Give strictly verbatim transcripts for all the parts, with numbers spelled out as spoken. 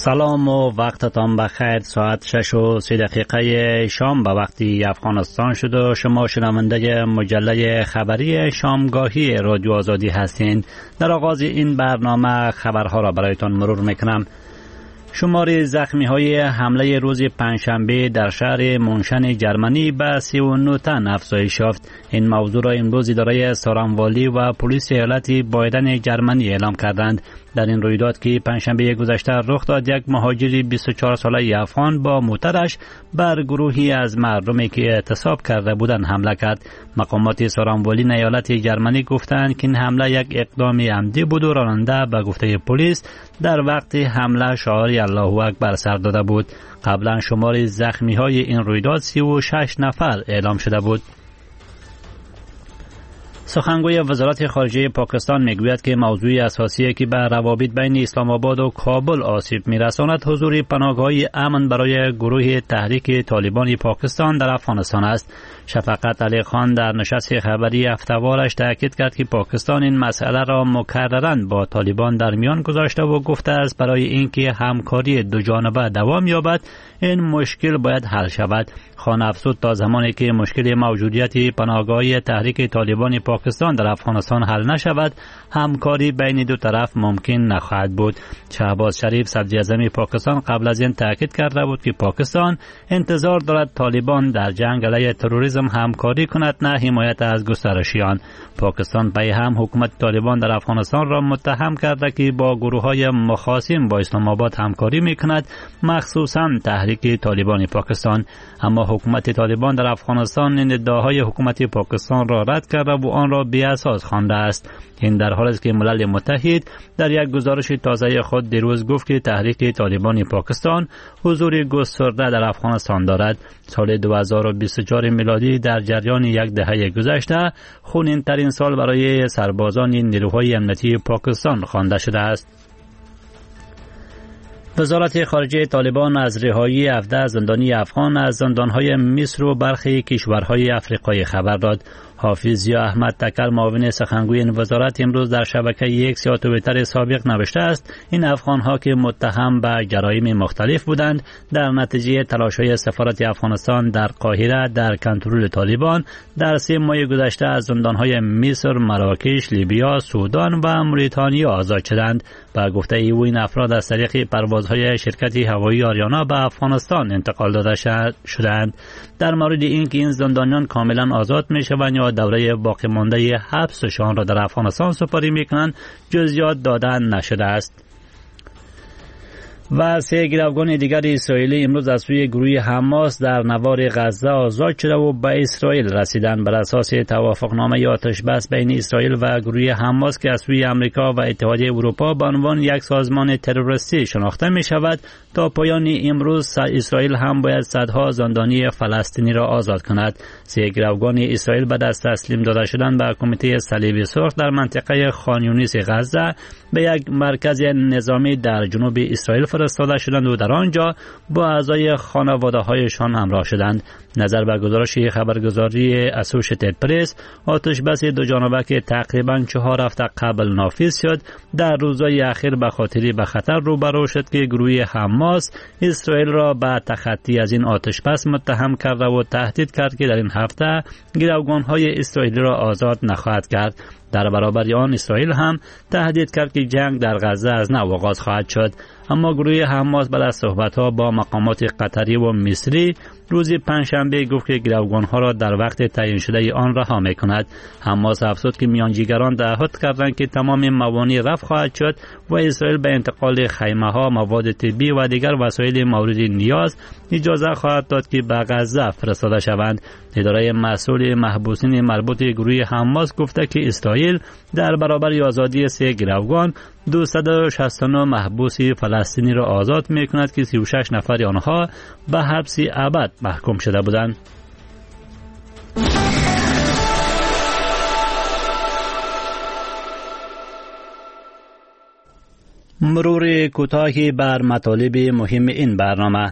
سلام و وقتتان بخیر. ساعت شش و سی دقیقه شام به وقتی افغانستان شد و شما شنونده مجله خبری شامگاهی رادیو آزادی هستین. در آغاز این برنامه خبرها را برایتان مرور میکنم. شمار زخمی های حمله روز پنجشنبه در شهر مونشن جرمنی به سی و نه تن افزایش یافت. این موضوع را امروز اداره سارانوالی و پلیس ایالت بایدن جرمنی اعلام کردند. در این رویداد که پنجشنبه گذشته رخ داد، یک مهاجر بیست و چهار ساله افغان با موترش بر گروهی از مردمی که اعتصاب کرده بودند حمله کرد. مقامات سارانوالی ایالت جرمنی گفتند که این حمله یک اقدام عمدی بود و راننده به گفته پلیس در وقت حمله شعار الله اکبر سر داده بود. قبلا شمار زخمی های این رویداد سی و شش نفر اعلام شده بود. سخنگوی وزارت خارجه پاکستان میگوید که موضوع اساسی که به روابط بین اسلام آباد و کابل آسیب میرساند حضور پناهگاه امن برای گروه تحریک طالبان پاکستان در افغانستان است. شفقت علی خان در نشست خبری هفته‌وارش تاکید کرد که پاکستان این مسئله را مکرراً با طالبان در میان گذاشته و گفته است برای اینکه همکاری دو جانبه دوام یابد این مشکل باید حل شود. خان افزود تا زمانی که مشکل موجودیت پناهگاه تحریک طالبان پاکستان در افغانستان حل نشود، همکاری بین دو طرف ممکن نخواهد بود. شهباز شریف صدر اعظم پاکستان قبل از این تاکید کرده بود که پاکستان انتظار دارد طالبان در جنگ علیه تروریسم همکاری کند، نه حمایت از گسترشیان. پاکستان پی هم حکومت طالبان در افغانستان را متهم کرده که با گروه‌های مخاصم با اسلام آباد همکاری می‌کند، مخصوصاً تحریک طالبان پاکستان. اما حکومت طالبان در افغانستان این ادعاهای حکومت پاکستان را رد کرده و آن را بی اساس خوانده است. این در حالی است که ملل متحد در یک گزارش تازه خود دیروز گفت که تحریک طالبان پاکستان حضور گسترده در افغانستان دارد. سال دو هزار و بیست و چهار میلادی در جریان یک دهه گذشته خونین‌ترین سال برای سربازان نیروهای امنیتی پاکستان خوانده شده است. وزارت خارجه طالبان از رهایی هفده زندانی افغان از زندانهای مصر و برخی کشورهای افریقایی خبر داد. حافظ یا احمد تکر معاون سخنگوی این وزارت امروز در شبکه ایکس یا توییتر سابق نوشته است این افغانها که متهم به جرایم مختلف بودند در نتیجه تلاش‌های سفارت افغانستان در قاهره در کنترل طالبان در سه ماه گذشته از زندانهای مصر، مراکش، لیبیا، سودان و موریتانیا آزاد شدند. با گفته او این افراد از طریق پروازهای شرکت هوایی آریانا به افغانستان انتقال داده شدند. در مورد اینکه این زندانیان کاملا آزاد میشوند یا دوره باقی مانده حبسشان را در افغانستان سپاری میکنند جزئیات داده نشده است. و سه گروگان دیگر اسرائیلی امروز از سوی گروه حماس در نوار غزه آزاد شده و به اسرائیل رسیدند. بر اساس توافقنامه آتش بس بین اسرائیل و گروه حماس که از سوی آمریکا و اتحادیه اروپا به عنوان یک سازمان تروریستی شناخته می شود، تا پایان امروز اسرائیل هم باید صدها زندانی فلسطینی را آزاد کند. سه گروگان اسرائیل بعد از تسلیم داده شدن به کمیته صلیب سرخ در منطقه خان یونس غزه به یک مرکز نظامی در جنوب اسرائیل فرستاده شدند و در آنجا با اعضای خانواده‌هایشان همراه شدند. نظر به گزارش خبرگزاری اسوشیتد پرس، آتش بس دو جانبه که تقریباً چهار هفته قبل نافذ شد در روزهای اخیر به خاطر به خطر روبرو شد که گروه حماس اسرائیل را به تخطی از این آتش بس متهم کرده و تهدید کرد که در این هفته گروگان‌های اسرائیلی را آزاد نخواهد کرد. در برابر آن اسرائیل هم تهدید کرد که جنگ در غزه از نو آغاز خواهد شد. اما گروه حماس بعد از صحبت‌ها با مقامات قطری و مصری روز پنجشنبه گفت که گروگان‌ها را در وقت تعیین شده آن رها می‌کند. حماس افزود که میانجیگران تعهد کردند که تمام موانع رفع خواهد شد و اسرائیل به انتقال خیمه‌ها، مواد طبی و دیگر وسایل مورد نیاز اجازه خواهد داد که به غزه فرستاده شوند. اداره مسئول محبوسین مربوط گروه حماس گفته که اسرائیل در برابر آزادی سه گروگان دویست و شصت و نه محبوس فلسطینی را آزاد می‌کند که سی و شش نفر آنها به حبس ابد محکوم شده بودند. مرور کوتاهی بر مطالب مهم این برنامه.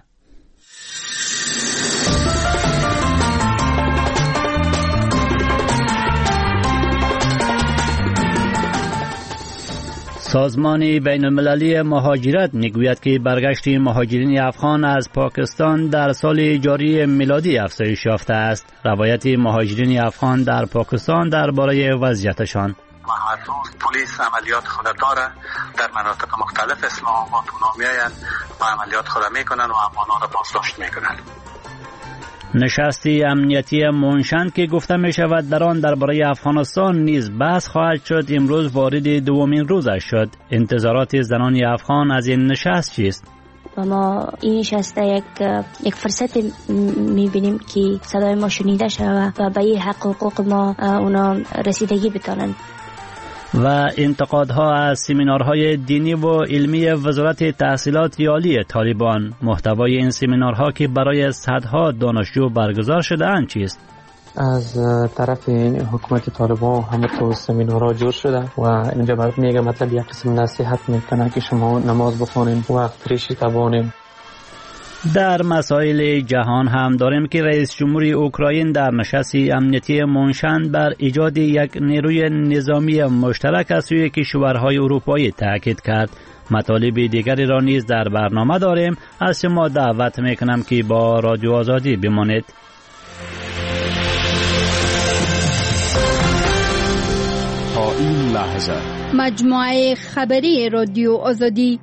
سازمان بین المللی مهاجرت میگوید که برگشت مهاجرین افغان از پاکستان در سال جاری میلادی افزایش یافته است. روایت مهاجرین افغان در پاکستان درباره وضعیتشان: هر روز پلیس عملیات خود داره در مناطق مختلف اسلام آباد اونا میاین و عملیات خود میکنن و افغانان را بازداشت میکنن. نشستی امنیتی منشند که گفته می شود در آن درباره افغانستان نیز بحث خواهد شد امروز وارد دومین روزش شد. انتظارات زنان افغان از این نشست چیست؟ و ما این نشست یک یک فرصت میبینیم که صدای ما شنیده شود و به این حق حقوق ما اونا رسیدگی بتانند. و انتقادها از سمینارهای دینی و علمی وزارت تحصیلات عالی طالبان. محتوای این سمینارها که برای صدها دانشجو برگزار شده اند چیست؟ از طرف حکومت طالبان همه تو سمینارها جور شده و اینجا برات میگه مطلب یک قسم نصیحت میکنه که شما نماز بخونین وقت ریشی تبانین. در مسائل جهان هم داریم که رئیس جمهوری اوکراین در نشستی امنیتی منشند بر ایجاد یک نیروی نظامی مشترک از سوی کشورهای اروپایی تاکید کرد. مطالب دیگری را نیز در برنامه داریم. از شما دعوت میکنم که با رادیو آزادی بمانید. تا این لحظه مجموعه خبری رادیو آزادی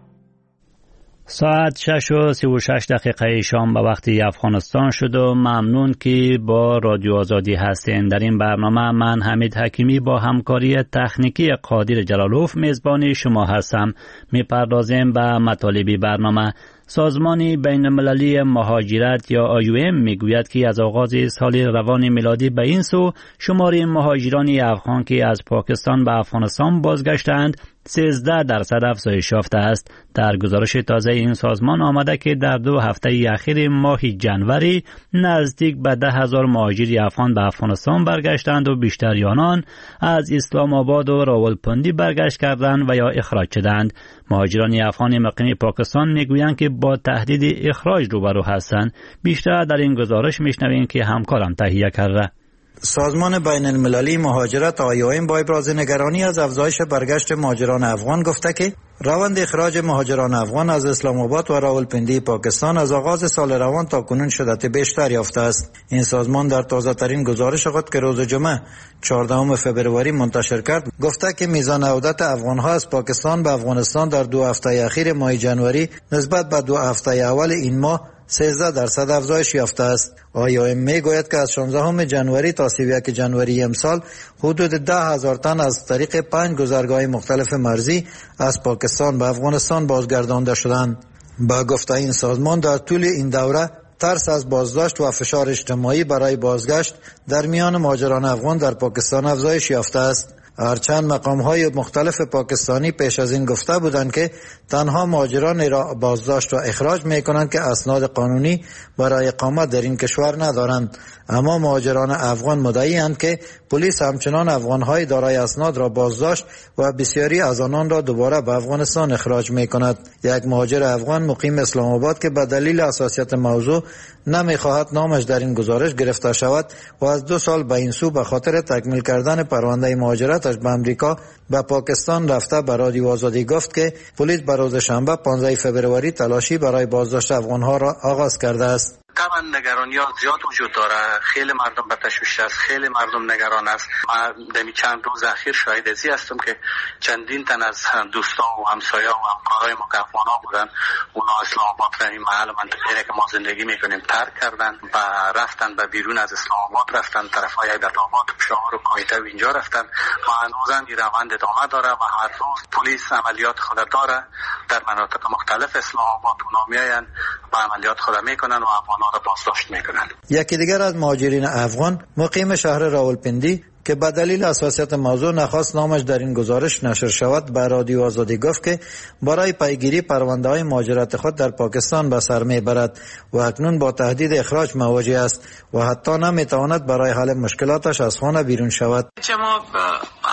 ساعت شش و سی و شش دقیقه شام به وقت افغانستان شد و ممنون که با رادیو آزادی هستین. در این برنامه من حمید حکیمی با همکاری تکنیکی قادر جلالوف میزبان شما هستم. میپردازیم به مطالب برنامه. سازمان بین المللی مهاجرت یا آی او ام میگوید که از آغاز سال روان میلادی به این سو شمار مهاجران افغان که از پاکستان به افغانستان بازگشتند سیزده درصد افزایش یافته است. در گزارش تازه این سازمان آمده که در دو هفته اخیر ماه جنوری نزدیک به ده هزار مهاجر افغان به افغانستان برگشتند و بیشتر آنان از اسلام آباد و راولپندی برگشت کردند و یا اخراج شدند. مهاجران افغان مقیم پاکستان میگویند که با تهدید اخراج روبرو هستند. بیشتر در این گزارش میشنویم که همکارم تهیه کرده. سازمان بین المللی مهاجرت آی او ام با ابراز نگرانی از افزایش برگشت مهاجران افغان گفته که روند اخراج مهاجران افغان از اسلام آباد و راولپندی پاکستان از آغاز سال روان تا کنون شدت بیشتر یافته است. این سازمان در تازه ترین گزارش خود که روز جمعه چهاردهم فوریه منتشر کرد گفته که میزان عودت افغان‌ها از پاکستان به افغانستان در دو هفته اخیر ماه جنوری نسبت به دو هفته اول این ماه سیزده درصد افزایش یافته است. آی او ام میگوید که از شانزدهم جنوری تا سی و یک جنوری امسال حدود ده هزار تن از طریق پنج گذرگاه مختلف مرزی از پاکستان به افغانستان بازگردانده شدند. با گفته این سازمان در طول این دوره ترس از بازداشت و فشار اجتماعی برای بازگشت در میان مهاجران افغان در پاکستان افزایش یافته است. هرچند مقام‌های مختلف پاکستانی پیش از این گفته بودند که تنها مهاجران را بازداشت و اخراج می‌کنند که اسناد قانونی برای اقامت در این کشور ندارند، اما مهاجران افغان مدعی‌اند که پلیس همچنان افغان‌های دارای اسناد را بازداشت و بسیاری از آنان را دوباره به افغانستان اخراج می‌کند. یک مهاجر افغان مقیم اسلام آباد که به دلیل حساسیت موضوع نمی‌خواهد نامش در این گزارش گرفته شود و از دو سال به این سو به خاطر تکمیل کردن پرونده مهاجرت به امریکا به پاکستان رفته به رادیو آزادی گفت که پلیس به روز شنبه پانزدهم فوریه تلاشی برای بازداشت افغان‌ها را آغاز کرده است. طبعا نگرانی‌ها زیاد وجود داره. خیلی مردم به تشویش است، خیلی مردم نگران است. من دمی چند روز اخیر شاهد ازی هستم که چندین تن از دوستان و همسایه‌ها و همکارای ما که افغان‌ها بودن اونا اسلام آباد را این محل منطقه‌ای که ما زندگی می‌کنیم ترک کردن و رفتن به بیرون از اسلام آباد، رفتن طرف‌های عبدالآباد، پشاور و کویته و اینجا رفتن و هنوزم این روند ادامه داره و هر روز پلیس عملیات خود داره در مناطق مختلف اسلام آباد اونا میاین و عملیات خود میکنن و افغان‌ها را بازداشت میکنن. یکی دیگر از مهاجرین افغان مقیم شهر راولپندی که به دلیل حساسیت موضوع نخواست نامش در این گزارش نشر شود به رادیو آزادی گفت که برای پیگیری پرونده های مهاجرت خود در پاکستان به سر میبرد و اکنون با تهدید اخراج مواجه است و حتی نمیتواند برای حل مشکلاتش از خانه بیرون شود. ما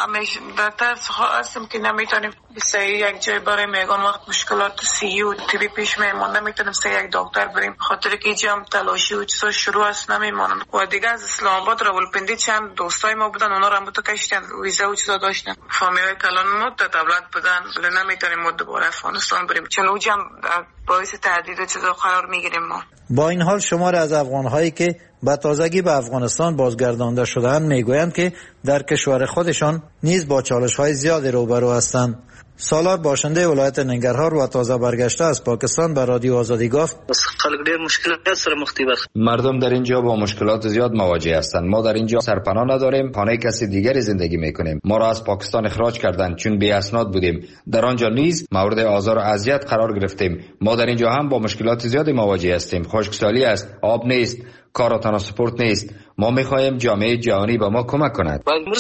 همیشه در ترس هستم که نمیتونیم سعی یک جای برای میگن وقت مشکلات صحی و طبی پیش میمون نمیتونیم سعی یک دکتر بریم خاطر که اینجا هم تلاشی و چیزا شروع است نمیمونن و دیگه از اسلام آباد راولپنڈی چند دوستای ما بودن اونا رو هم تو کشتن ویزا و چیزا داشتن فامیلای کلان ما تا دولت بدن ولی نمیتونیم ما دوباره افغانستان بریم چون اونجا هم باعث تهدید و چیزا قرار میگیریم ما. با این حال شمار از افغان‌هایی که به تازگی به افغانستان بازگردانده شده‌اند میگویند که در کشور خودشان نیز با چالش‌های زیادی روبرو هستند. سالار باشنده ولایت ننگرهار و تازه برگشته از پاکستان به رادیو آزادی گفت خلق ډیر مشکلات سره مخ دي. مردم در اینجا با مشکلات زیاد مواجه هستند. ما در اینجا سرپناه نداریم، خانه کسی دیگری زندگی میکنیم. ما را از پاکستان اخراج کردند چون بی اسناد بودیم. در آنجا نیز مورد آزار و اذیت قرار گرفتیم. ما در اینجا هم با مشکلات زیادی مواجه هستیم. خشکسالی است، آب نیست، کار و ترانسپورت نیست. ما میخواهیم جامعه جهانی به ما کمک کند.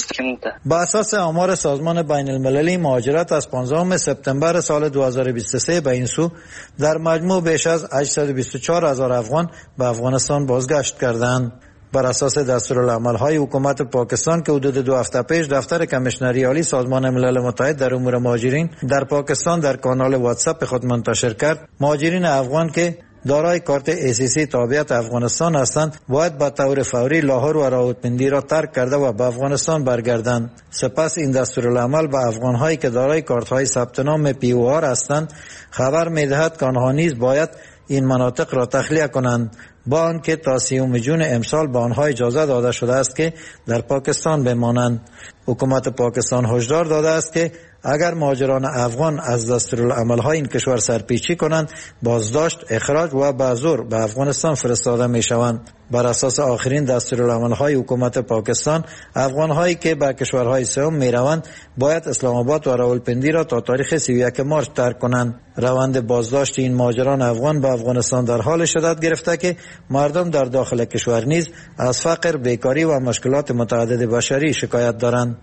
با اساس آمار سازمان بین المللی مهاجرت از پانزدهم سپتامبر سال دو هزار و بیست و سه به این سو در مجموع بیش از هشتصد و بیست و چهار هزار افغان به افغانستان بازگشت کردند. بر اساس دستورالعمل‌های حکومت پاکستان که حدود دو هفته پیش دفتر کمیشنری عالی سازمان ملل متحد در امور مهاجرین در پاکستان در کانال واتساپ خود منتشر کرد، مهاجرین افغان که دارای کارت ای سی سی تابعیت افغانستان هستند باید به طور فوری لاهور و راولپنڈی را ترک کرده و به افغانستان برگردند. سپس این دستورالعمل به افغان‌هایی که دارای کارت‌های ثبت نام پی او آر هستند خبر می‌دهد که آنها نیز باید این مناطق را تخلیه کنند، با آنکه تا سیوم جون امسال به آنها اجازه داده شده است که در پاکستان بمانند. حکومت پاکستان هشدار داده است که اگر مهاجران افغان از دستورالعمل‌های این کشور سرپیچی کنند، بازداشت، اخراج و به زور به افغانستان فرستاده می‌شوند. بر اساس آخرین دستورالعمل‌های حکومت پاکستان، افغان‌هایی که به کشورهای سوم می‌روند باید اسلام آباد و راولپنڈی را تا تاریخ سی و یک مارس ترک کنند. روند بازداشت این مهاجران افغان به افغانستان در حال شدت گرفته که مردم در داخل کشور نیز از فقر، بیکاری و مشکلات متعدد بشری شکایت دارند.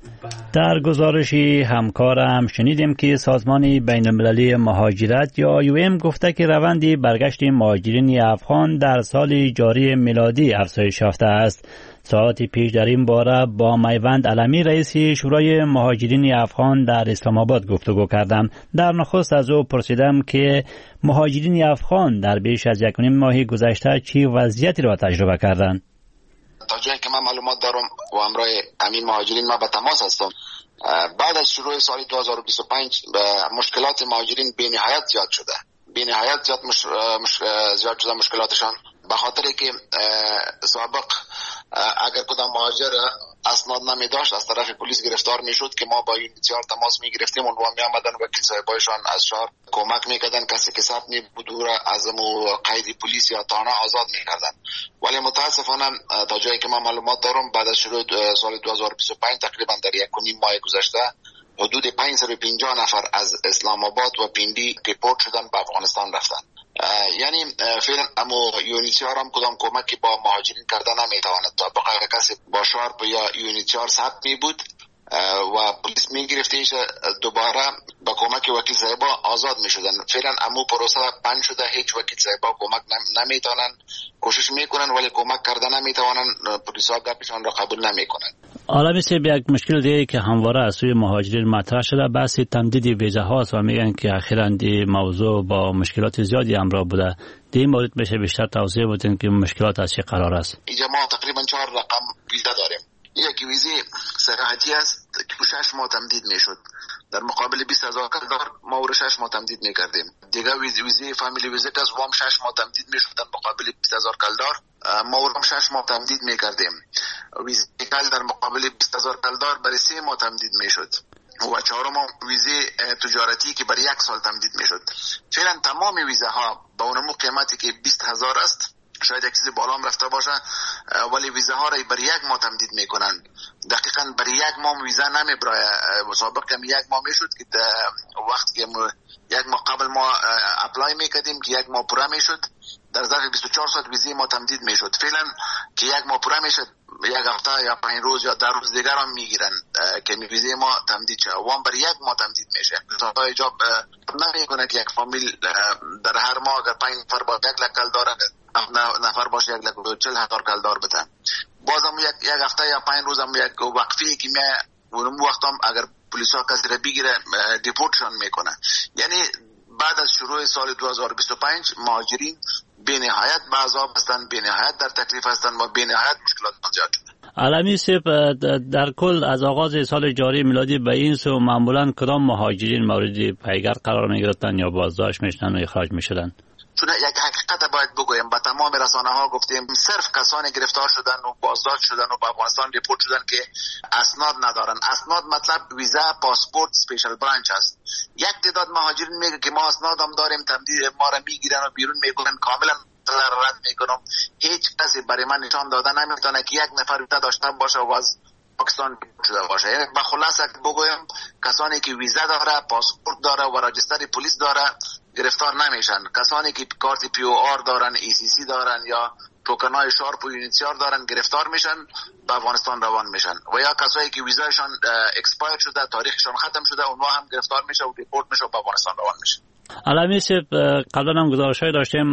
در گزارشی همکارم شنیدیم که سازمان بین المللی مهاجرت یا آی او ام گفته که روند برگشت مهاجرین افغان در سال جاری میلادی افزایش یافته است. ساعتی پیش در این باره با میوند علمی رئیس شورای مهاجرین افغان در اسلام آباد گفتگو کردم. در نخست از او پرسیدم که مهاجرین افغان در بیش از یک و نیم ماه گذشته چی وضعیتی را تجربه کردند. تا جایی که من معلومات دارم و همراه امین مهاجرین ما به تماس هستم، بعد از شروع سال دو هزار و بیست و پنج مشکلات مهاجرین بی نهایت زیاد شده بی نهایت زیاد مش... مش... زیاد شده مشکلاتشان، به خاطر که سابق اگر کدام مهاجر اسناد نمی داشت از طرف پلیس گرفتار می شد که ما با یونیتیار تماس می گرفتیم، اونها می آمدن وکیل صاحبایشان از شهر کمک می کردن، کسی که ثبت می بود او را از قید پلیس یا تانه آزاد می کردن. ولی متاسفانه تا جایی که ما معلومات دارم بعد از شروع سال دو هزار و بیست و پنج تقریبا در یک و نیم ماه گذشته حدود پانصد و پنجاه نفر از اسلام آباد و پیندی دیپورت شدن به افغانستان رفتن. یعنی فعلا اما یونیتیار هم کدام کمکی با مهاجرین کرده نمیتواند. تا بقیه کسی با شارپ یا یونیتیار ثبت می بود و پلیس می گرفتیش دوباره با کمک وکیل صاحبا آزاد می شدن. فعلا امو پروسه بند شده، هیچ وکیل صاحبا کمک نمیتونن، کوشش میکنن ولی کمک کرده نمیتونن، پلیس ها گپشان را قبول نمیکنن. حالا مثل یک مشکل دیگه که همواره از سوی مهاجرین مطرح شده بحث تمدید ویزه هاست و میگن که اخیراً دی موضوع با مشکلات زیادی همراه بوده. دی مورد بشه بیشتر توضیح بدین که مشکلات از چه قرار است؟ اینجا ما تقریبا چهار رقم ویزه داریم. یکی ویزه سیاحتی است که شش ماه تمدید میشد، در مقابل بیست هزار کلدار ما او شش ماه تمدید میکردیم. دیگه ویزه ویزه فامیلی ویزیت است، وام شش ماه تمدید میشد، در مقابل بیست هزار کلدار ما او شش ماه تمدید میکردیم. ویزه کل در مقابل بیست هزار کلدار برای سه ماه تمدید میشد و چهارم ویزه تجارتی که برای یک سال تمدید میشد. فعلا تمام ویزه ها با اون قیمتی که بیست هزار است، شاید یک چیز بالا هم رفته باشه، ولی ویزه ها را برای یک ماه تمدید میکنن. دقیقاً برای یک ماه ویزه نمیبره. سابق کم یک ماه میشد که وقت که یک ماه قبل ما اپلای میکردیم که یک ماه پوره میشد، در ظرف بیست و چهار ساعت ویزه ما تمدید میشد. فعلا که یک ماه پوره میشد، یک هفته یا پنج روز یا در روز دیگر هم میگیرن که ویزه ما تمدید شه. وام برای یک ماه تمدید میشه. تا ایجاب نمیکنه که یک فامیل در هر ماه اگر پنج نفر با یک لکل داره نفر باشه یک لکل چل هزار کلدار بده. بازم یک یک هفته یا پنج روز هم یک وقفی که می اون وقت هم اگر پلیس ها کسی را بگیره دیپورتشان میکنه. یعنی بعد از شروع سال دو هزار و بیست و پنج مهاجرین بی نهایت بعضا هستند، بی نهایت در تکلیف هستند و بی نهایت مشکلات زیاد شده. علمی سیب در کل از آغاز سال جاری میلادی به این سو معمولا کدام مهاجرین مورد پیگر قرار می گرفتن یا بازداشت میشدن و اخراج میشدن؟ چون یک حقیقت باید بگویم، با تمام رسانه ها گفتیم صرف کسانی گرفتار شدن و بازداشت شدن و به افغانستان ریپورت شدن که اسناد ندارن. اسناد مطلب ویزا، پاسپورت، اسپیشال برانچ است. یک تعداد مهاجرین میگه که ما اسناد هم داریم، تمدید ما را میگیرن و بیرون میکنن، کاملا رد میکنم. هیچ کسی برای من نشان داده نمیتونه که یک نفر ویزا داشته باشه و از پاکستان شده باشه. یعنی به خلاصه بگویم کسانی که ویزا داره، پاسپورت داره و راجستر پلیس داره گرفتار نمیشن. کسانی که کارت پی او آر دارن، ای سی سی دارن یا توکنای شارپ و یونیتیار دارن گرفتار میشن، به افغانستان روان میشن. و یا کسایی که ویزایشان اکسپایر شده، تاریخشان ختم شده، اونها هم گرفتار میشه و دیپورت میشه و به افغانستان روان میشه. علمی سیب قبلا هم گزارش‌های داشتیم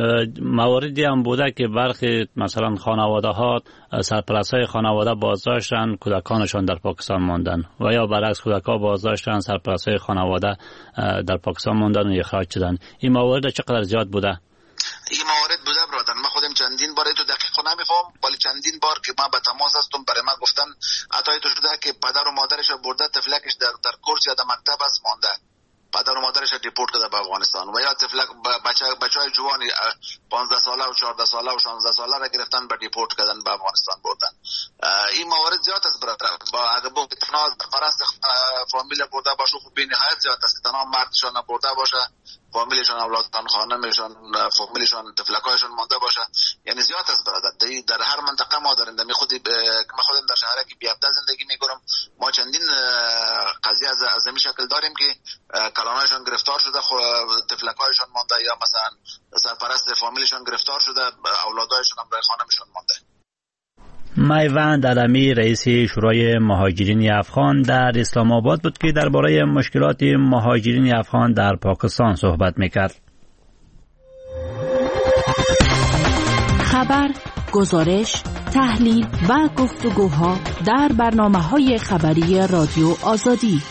مواردی هم بوده که برخی مثلا خانواده ها سرپرستای خانواده بازداشتن، کودکانشان در پاکستان ماندن و یا برعکس کودکا بازداشتن، سرپرستای خانواده در پاکستان ماندن و اخراج شدن. این موارد چقدر زیاد بوده؟ این موارد بوده برادر. من خودم چندین بار تو دقیق نمیفهم، ولی چندین بار که من به تماس هستم برای من گفتن عطای تو شده که پدر و مادرش برده تفلکش در در کورس یا در مکتب است مانده، پدر و مادرش دیپورت کرده به افغانستان. و یا تفلک بچه بچهای جوانی پانزده ساله و چهارده ساله و شانزده ساله را گرفتن به دیپورت کردن به افغانستان بردن. این موارد زیاد است برادر. با اگه با تنها فرست فامیل برده باشه خب بی نهایت زیاد است. تنها مردشان برده باشه، فامیلشان، اولادشان، خانمشان، فامیلشان، تفلکایشان مانده باشه، یعنی زیاد است برادر. در هر منطقه ما داریم. من خودی ما خودم در شهری که بیابده زندگی میکنم، ما چندین قضیه از از این شکل داریم که کلانایشان گرفتار شده، تفلکایشان مانده، یا مثلا سرپرست فامیلشان گرفتار شده، اولادایشان هم برای خانمشان مانده. میوند علمی رئیس شورای مهاجرین افغان در اسلام آباد بود که درباره مشکلات مهاجرین افغان در پاکستان صحبت میکرد. خبر، گزارش، تحلیل و گفتگوها در برنامه‌های خبری رادیو آزادی.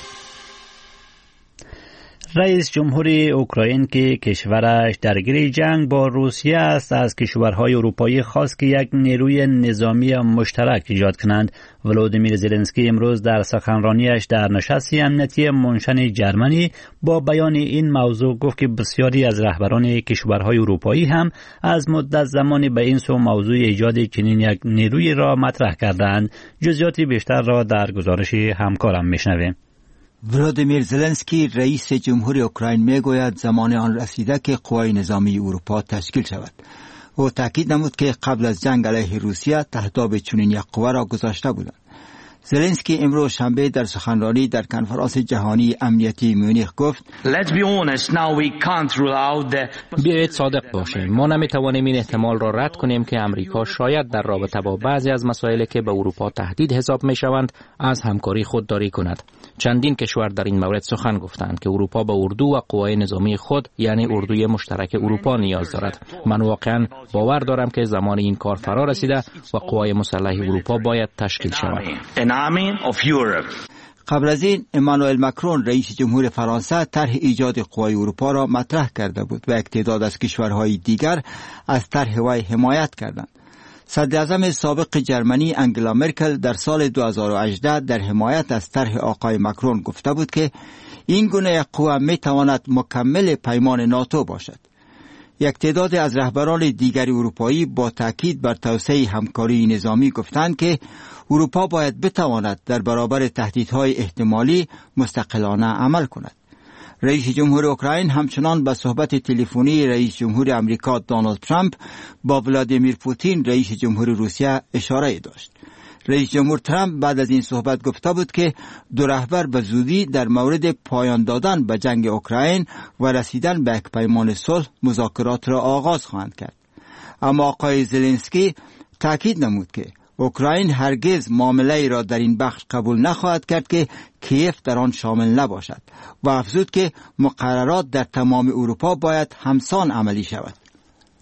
رئیس جمهوری اوکراین که کشورش درگیر جنگ با روسیه است از کشورهای اروپایی خواست که یک نیروی نظامی مشترک ایجاد کنند. ولودیمیر زلنسکی امروز در سخنرانیش در نشست امنیتی منشن جرمنی با بیان این موضوع گفت که بسیاری از رهبران کشورهای اروپایی هم از مدت زمانی به این سو موضوع ایجاد چنین یک نیروی را مطرح کردند. جزئیات بیشتر را در گزارش همکارم میشنویم. ولودیمیر زلنسکی رئیس جمهوری اوکراین میگوید زمان آن رسیده که قوای نظامی اروپا تشکیل شود. او تاکید نمود که قبل از جنگ علیه روسیه تهداب چنین یک قوه را گذاشته بودند. زلنسکی امروز شنبه در سخنرانی در کنفرانس جهانی امنیتی مونیخ گفت: بیایید صادق باشیم، ما نمیتوانیم این احتمال را رد کنیم که امریکا شاید در رابطه با بعضی از مسائلی که به اروپا تهدید حساب میشوند از همکاری خودداری کند. چندین کشور در این مورد سخن گفتند که اروپا به اردو و قوای نظامی خود یعنی اردوی مشترک اروپا نیاز دارد. من واقعا باور دارم که زمان این کار فرا رسیده و قوای مسلح اروپا باید تشکیل شود. قبل از این امانوئل مکرون رئیس جمهور فرانسه طرح ایجاد قوای اروپا را مطرح کرده بود و یک تعداد از کشورهای دیگر از طرح وی حمایت کردند. صدر اعظم سابق جرمنی انگلا مرکل در سال دو هزار و هجده در حمایت از طرح آقای مکرون گفته بود که این گونه قوه می تواند مکمل پیمان ناتو باشد. یک تعداد از رهبران دیگر اروپایی با تاکید بر توسعه همکاری نظامی گفتند که اروپا باید بتواند در برابر تهدیدهای احتمالی مستقلانه عمل کند. رئیس جمهور اوکراین همچنان به صحبت تلفنی رئیس جمهور امریکا دونالد ترامپ با ولادیمیر پوتین رئیس جمهور روسیه اشاره داشت. رئیس جمهور ترامپ بعد از این صحبت گفته بود که دو رهبر به زودی در مورد پایان دادن به جنگ اوکراین و رسیدن به یک پیمان صلح مذاکرات را آغاز خواهند کرد. اما آقای زلنسکی تاکید نمود که اوکراین هرگز معامله را در این بخش قبول نخواهد کرد که کیف در آن شامل نباشد و افزود که مقررات در تمام اروپا باید همسان عملی شود.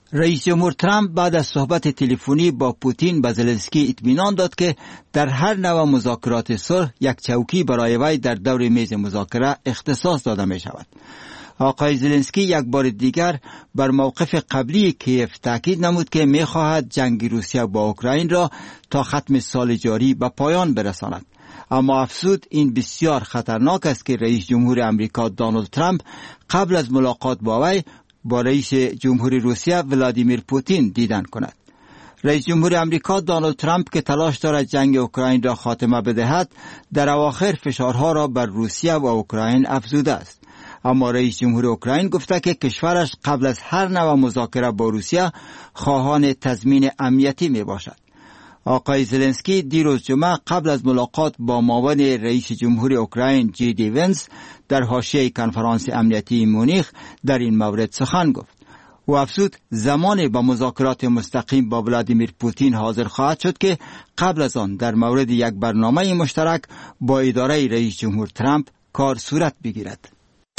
رئیس جمهور ترامپ بعد از صحبت تلفنی با پوتین به زلنسکی اطمینان داد که در هر نوع مذاکرات صلح یک چوکی برای وی در دور میز مذاکره اختصاص داده می شود. آقای زلنسکی یک بار دیگر بر موقف قبلی کیف تاکید نمود که می خواهد جنگ روسیه با اوکراین را تا ختم سال جاری به پایان برساند. اما افزود این بسیار خطرناک است که رئیس جمهور امریکا دونالد ترامپ قبل از ملاقات با وی با رئیس جمهور روسیه ولادیمیر پوتین دیدن کند. رئیس جمهور امریکا دونالد ترامپ که تلاش دارد جنگ اوکراین را خاتمه بدهد، در اواخر فشارها را بر روسیه و اوکراین افزوده است. اما رئیس جمهور اوکراین گفته که کشورش قبل از هر نوع مذاکره با روسیه خواهان تضمین امنیتی می باشد. آقای زلنسکی دیروز جمعه قبل از ملاقات با معاون رئیس جمهور اوکراین جی دی ونس در حاشیه کنفرانس امنیتی مونیخ در این مورد سخن گفت. او افزود زمان با مذاکرات مستقیم با ولادیمیر پوتین حاضر خواهد شد که قبل از آن در مورد یک برنامه مشترک با اداره رئیس جمهور ترامپ کار صورت بگیرد.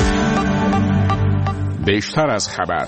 بیشتر از خبر.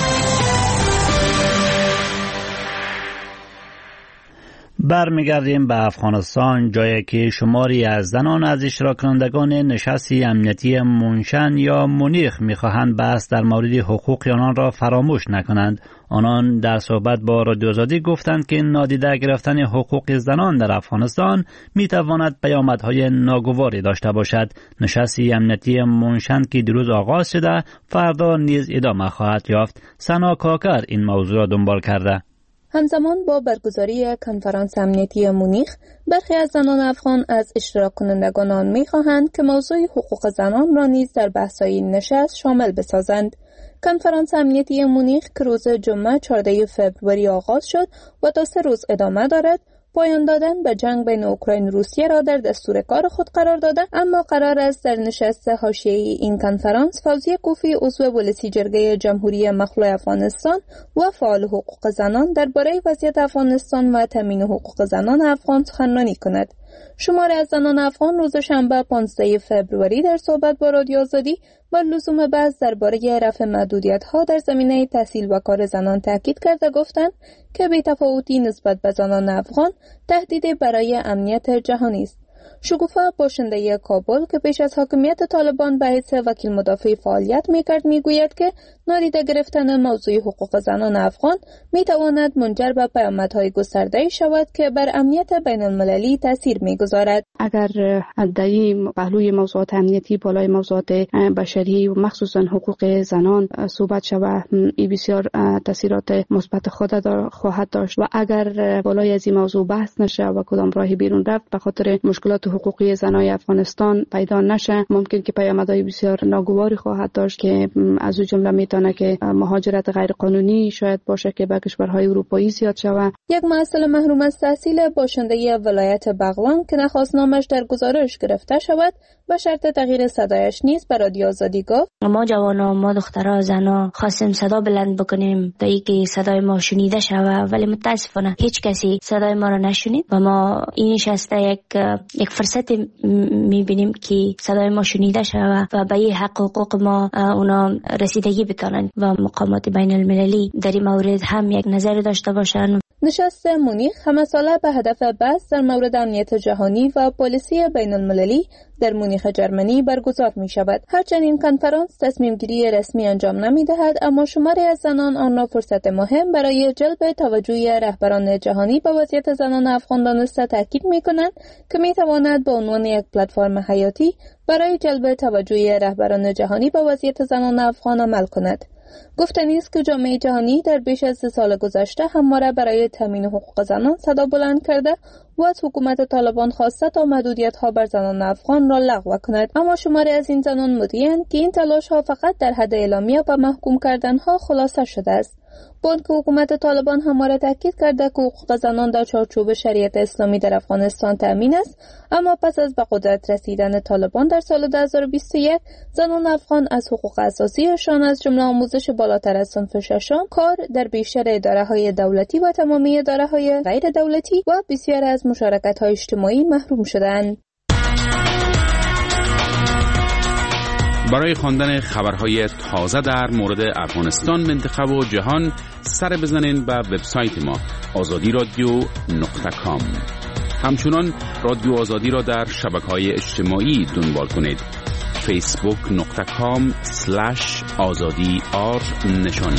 برمیگردیم به افغانستان، جایی که شماری از زنان از اشتراک کنندگان نشستی امنیتی مونشن یا مونیخ میخواهند بحث در مورد حقوق آنان را فراموش نکنند. آنان در صحبت با رادیو آزادی گفتند که نادیده گرفتن حقوق زنان در افغانستان میتواند پیامدهای ناگواری داشته باشد. نشستی امنیتی مونشن که دیروز آغاز شده فردا نیز ادامه خواهد یافت. سنا کاکر این موضوع را دنبال کرده. همزمان با برگزاری کنفرانس امنیتی مونیخ، برخی از زنان افغان از اشتراک کنندگان آن می‌خواهند که موضوع حقوق زنان را نیز در بحث‌های نشست شامل بسازند. کنفرانس امنیتی مونیخ که روز جمعه چهاردهم فوریه آغاز شد و تا سه روز ادامه دارد، پایان دادن به جنگ بین اوکراین و روسیه را در دستور کار خود قرار داده، اما قرار است در نشست حاشیه‌ای این کنفرانس فوزیه کوفی عضو ولسی جرگه جمهوری مخلوع افغانستان و فعال حقوق زنان درباره وضعیت افغانستان و تامین حقوق زنان افغان سخنرانی کند. شماری از زنان افغان روز شنبه پانزدهم فوریه در صحبت با رادیو آزادی بر لزوم بحث درباره رفع محدودیت‌ها در زمینه تحصیل و کار زنان تاکید کرده گفتند که بی‌تفاوتی نسبت به زنان افغان تهدیدی برای امنیت جهانی است. شکوفه باشنده کابل که پیش از حاکمیت طالبان به حیث وکیل مدافع فعالیت می‌کرد می‌گوید که نادیده گرفتن موضوع حقوق زنان افغان می‌تواند منجر به پیامدهای گسترده‌ای شود که بر امنیت بین‌المللی تأثیر می‌گذارد. اگر در این پهلوی موضوعات امنیتی بالای موضوعات بشری و مخصوصاً حقوق زنان صحبت شود، این بسیار تاثیرات مثبت خود خواهد داشت و اگر بالای از این موضوع بحث نشه و کدام راهی بیرون رفت به خاطر مشکلات حقوقی زنای افغانستان پیدا نشه، ممکن که پیامدهای بسیار ناگواری خواهد داشت که از او جمله میتونه که مهاجرت غیرقانونی شاید باشه که به کشورهای اروپایی زیاد شود. یک معسل محروم از تحصیل باشنده ولایت بغلان که نخواست نامش در گزارش گرفته شود به شرط تغییر صدایش نیز به رادیو آزادی گفت: ما جوانا، ما دخترها، زنا خواستیم صدا بلند بکنیم به اینکه صدای ما شنیده شود، ولی متاسفانه هیچ کسی صدای ما را نشنید و ما این نشسته یک یک فرصت میبینیم که صدای ما شنیده شود و به این حق حقوق ما اونا رسیدگی بتونن و مقامات بین المللی در این مورد هم یک نظر داشته باشن. نشست مونیخ همه ساله به هدف بحث در مورد امنیت جهانی و پالیسی بین المللی در مونیخ جرمنی برگزار می شود. هرچند این کنفرانس تصمیم گیری رسمی انجام نمی دهد، اما شماری از زنان آن را فرصت مهم برای جلب توجه رهبران جهانی به وضعیت زنان افغان دانسته تاکید می کنند که می تواند به عنوان یک پلتفرم حیاتی برای جلب توجه رهبران جهانی به وضعیت زنان افغان عمل کند. گفتنی است که جامعه جهانی در بیش از سه سال گذشته همواره برای تامین حقوق زنان صدا بلند کرده و از حکومت طالبان خواسته تا محدودیت‌ها بر زنان افغان را لغو کند، اما شماری از این زنان مدعی‌اند که این تلاش‌ها فقط در حد اعلامیه و محکوم کردن‌ها خلاصه شده است. با اینکه حکومت طالبان همواره تاکید کرده که حقوق زنان در چارچوب شریعت اسلامی در افغانستان تامین است، اما پس از به قدرت رسیدن طالبان در سال دو هزار و بیست و یک، زنان افغان از حقوق اساسیشان از جمله آموزش بالاتر از صنف ششم، کار در بیشتر اداره‌های دولتی و تمامی اداره‌های غیر دولتی و بسیار از مشارکت‌های اجتماعی محروم شدند. برای خواندن خبرهای تازه در مورد افغانستان، منطقه و جهان سر بزنین به وبسایت ما آزادی رادیو نقطه کام. همچنان رادیو آزادی را در شبکه‌های اجتماعی دنبال کنید. فیسبوک نقطه کام سلش آزادی آر نشانی.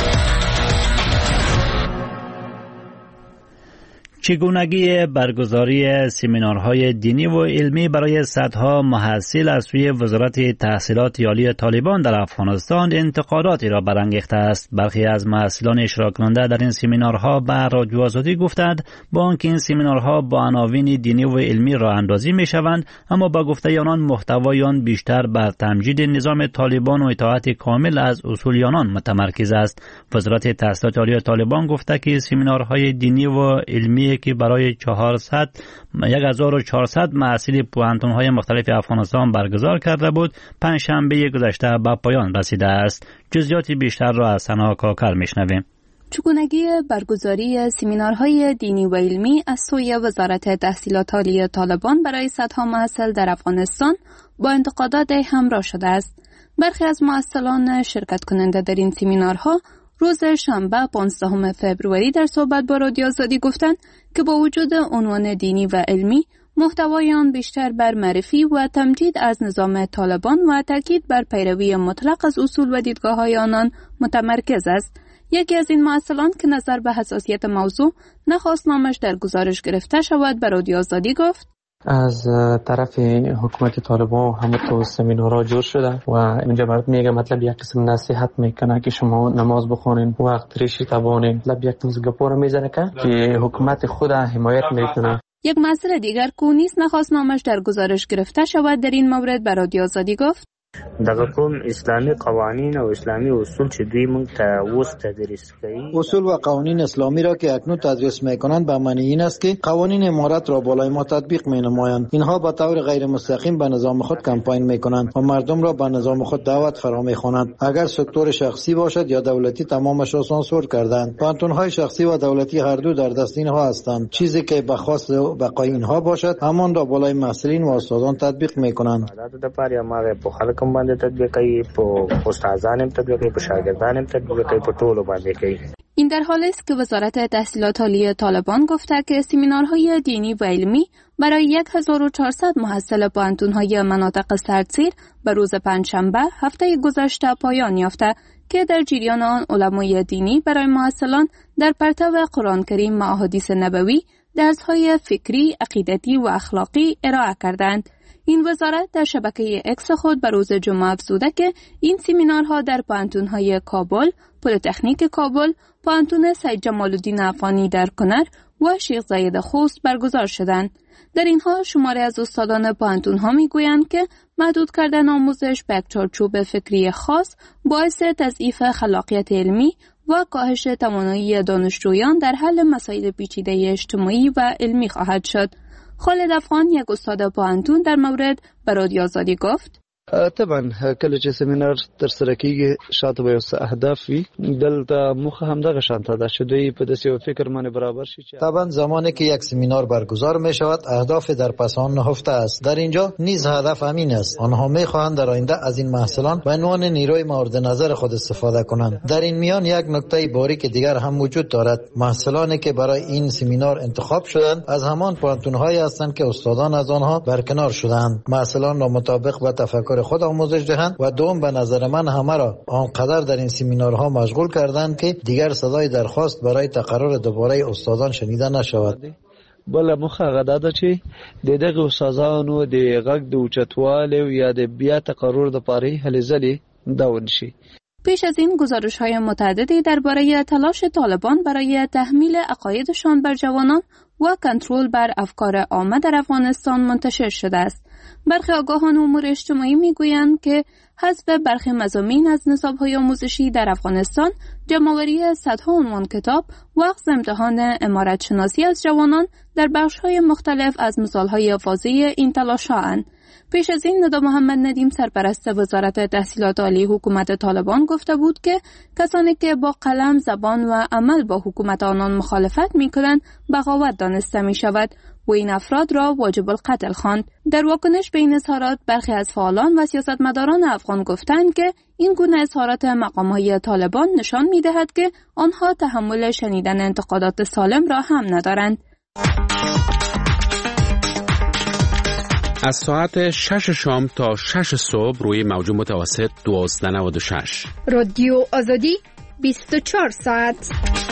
چگونگی برگزاری سمینارهای دینی و علمی برای صدها محصل از سوی وزارت تحصیلات عالی طالبان در افغانستان انتقاداتی را برانگیخته است. برخی از محصلان اشتراک کننده در این سمینارها به رادیو آزادی گفتند با آنکه این سمینارها با عناوین دینی و علمی راه اندازی می شوند، اما با گفته آنان محتوای آن بیشتر بر تمجید نظام طالبان و اطاعت کامل از اصول آنان متمرکز است. وزارت تحصیلات عالی طالبان گفته که سمینارهای دینی و علمی که برای چهارصد هزار و چهارصد محصل پوهنتون‌های مختلف افغانستان برگزار کرده بود، پنجشنبه گذشته به پایان رسیده است. جزئیات بیشتر را از سنا کاکر میشنویم. چگونگی برگزاری سمینارهای دینی و علمی از سوی وزارت تحصیلات عالی طالبان برای صدها محصل در افغانستان با انتقادات همراه شده است. برخی از محصلان شرکت کننده در این سمینارها روز شنبه پانزدهم فوریه در صحبت با رادیو آزادی گفتند که با وجود عنوان دینی و علمی، محتوای آن بیشتر بر معرفی و تمجید از نظام طالبان و تاکید بر پیروی مطلق از اصول و دیدگاه‌های آنان متمرکز است. یکی از این محصلان که نظر به حساسیت موضوع نخواست نامش در گزارش گرفته شود به رادیو آزادی گفت: از طرف حکومت طالبان همه تو سمینارها جور شده و اینجا برات میگه مطلب یک قسم نصیحت میکنه که شما نماز بخونین، وقت ریشی تبانین، مطلب یک قسم گپور میزنه که حکومت خود حمایت میکنه. یک محصل دیگر که نیز نخواست نامش در گزارش گرفته شود در این مورد به رادیو آزادی گفت: دغه کوم اسلامی قوانین او اسلامی اصول چې دوی موږ ته اوس تدریس کوي، اصول و قوانین اسلامی را که اکنون تدریس میکنند به معنی این است که قوانین امارت را بالای ما تطبیق مینمایند. اینها به طور غیر مستقیم به نظام خود کمپاین میکنند و مردم را به نظام خود دعوت فرا میخوانند. اگر سکتور شخصی باشد یا دولتی تمامش را سانسور کردند. پانتونهای شخصی و دولتی هر دو در دست اینها هستند. چیزی که به خواست بقای اینها باشد همان را بالای مسئولین و استادان تطبیق میکنند. کوم باندې تطبیق کوي، په استادانم تطبیق کوي، په شاګردانم تطبیق کوي، په ټولو باندې کوي. این در حالی است که وزارت تحصیلات عالی طالبان گفته که سمینارهای دینی و علمی برای هزار و چهارصد محصل پوهنتون‌های مناطق سردسیر به روز پنجشنبه هفته گذشته پایان یافته که در جریان آن علمای دینی برای محصلان در پرتو قرآن کریم و احادیث نبوی درس‌های فکری، عقیدتی و اخلاقی ارائه کردند. این وزارت در شبکه اکس خود به روز جمعه افزوده که این سمینارها در پوهنتون‌های کابل، پلی‌تکنیک کابل، پوهنتون سید جمال الدین افغانی در کنر و شیخ زاید خوست برگزار شدند. در اینها شماری از استادان پوهنتون‌ها میگویند که محدود کردن آموزش به یک چارچوب فکری خاص باعث تضعیف خلاقیت علمی و کاهش توانایی دانشجویان در حل مسائل پیچیده اجتماعی و علمی خواهد شد. خالد افغان یک استاد پوهنتون در مورد به رادیو آزادی گفت: طبعا کله چې سمینار ترسره کیږي شاته به څه اهداف وي، دلته موخه هم دغه شانته ده چې دوی په داسې یو فکر باندې برابر شي. طبعا زمانی که یک سمینار برگزار می شود اهداف در پس آن نهفته است. در اینجا نیز هدف همین است. آنها می خواهند در آینده از این محصلان به عنوان نیروی مورد نظر خود استفاده کنند. در این میان یک نکته باریک دیگر هم وجود دارد. محصلانی که برای این سمینار انتخاب شدند از همان پوهنتون‌هایی هستند که استادان از آنها برکنار شدند. محصلان را مطابق با تفکر خود آموزش دهند و دوم به نظر من همه را آنقدر در این سمینارها مشغول کردند که دیگر صدای درخواست برای تقرر دوباره استادان شنیده نشود. بله موخه هغه ده چې د دغه استادانو د غږ د اوچتوالي یا د بیا تقرر د پاره هلې ځلې داون شي. پیش از این گزارش‌های متعددی درباره تلاش طالبان برای تحمیل عقایدشان بر جوانان و کنترل بر افکار عامه در افغانستان منتشر شده است. برخی آگاهان امور اجتماعی میگویند که حذف برخی مضامین از نصاب‌های آموزشی در افغانستان، جمع‌آوری صدها عنوان کتاب و اخذ امتحان عمارت شناسی از جوانان در بخش‌های مختلف از مثال‌های واضح این تلاش‌هاند. پیش از این ندا محمد ندیم سرپرست وزارت تحصیلات عالی حکومت طالبان گفته بود که کسانی که با قلم، زبان و عمل با حکومت آنان مخالفت می‌کنند بغاوت دانسته می‌شود و این افراد را واجب القتل خواند. در واکنش به این اظهارات برخی از فعالان و سیاستمداران افغان گفتند که این گونه اظهارات مقام‌های طالبان نشان می‌دهد که آنها تحمل شنیدن انتقادات سالم را هم ندارند. از ساعت شش شام تا شش صبح روی موج متوسط دوازده نود و شش رادیو آزادی بیست و چهار ساعت.